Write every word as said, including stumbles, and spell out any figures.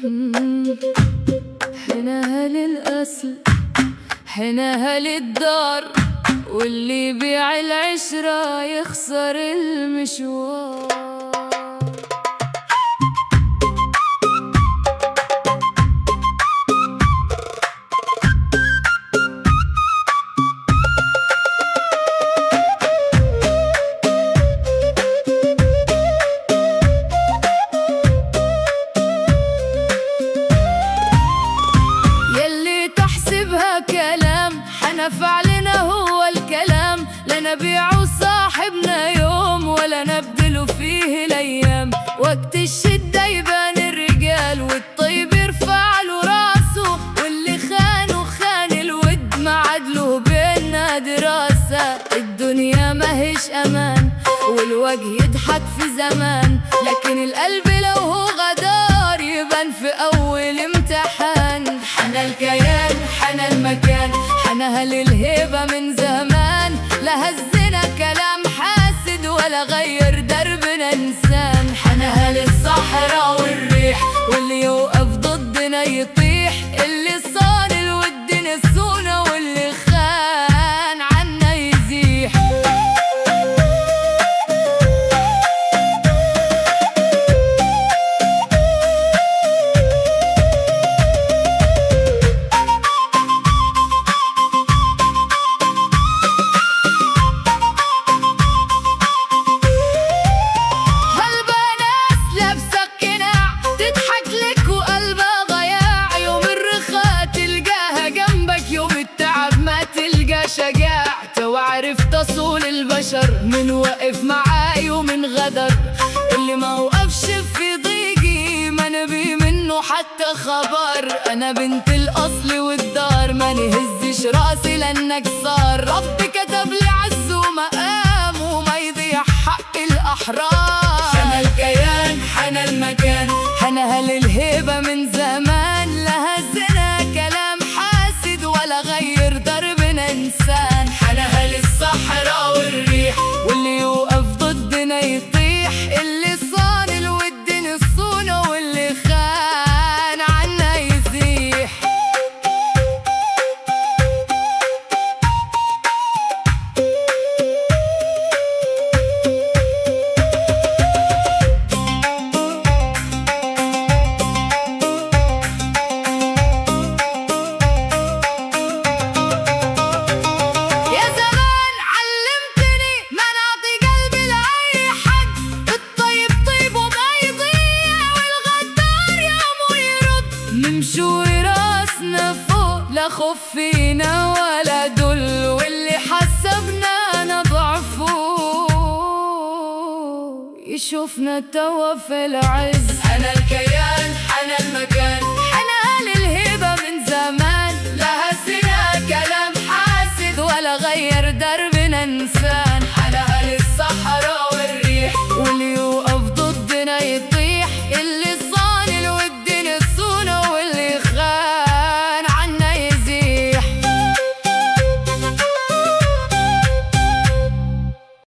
حناها للأصل حناها للدار، واللي يبيع العشرة يخسر المشوار. كلام حنا فعلنا هو الكلام، لا نبيع صاحبنا يوم ولا نبدل فيه الأيام. وقت الشدة يبان الرجال والطيب يرفع له راسه، واللي خانه خان الود ما عدله بينا دراسة. الدنيا ما هيش أمان والوجه يضحك في زمان، لكن القلب لو هو غدار يبان في أول امتحان. حنا الكيان حنا المكان حناها للهيبة من زمان، لا هزنا كلام حاسد ولا غير دربنا إنسان. حناها للصحراء والريح واللي يوقف ضدنا يطيح، اللي صان الود نسونا واللي خان عنا يزيح. شجاعت وعرفت اصول البشر، من وقف معاي ومن غدر. اللي ما وقفش في ضيقي ما نبي منه حتى خبر. انا بنت الاصل والدار ما نهزش راسي لانك صار. ربي كتب لي عز ومقام وما يضيع حق الاحرار. حنا الكيان حنا المكان حناها للهيبة من زمان، لا هزنا كلام حاسد ولا غير دربنا إنسان. حناها للصحراء والريح واللي يوقف ضدنا يطيح، اللي صان الود نصونه واللي خان عنا يزيح. لا خوف فينا ولا دل، واللي حسبنا نضعفه يشوفنا توا في العز. أنا الكيان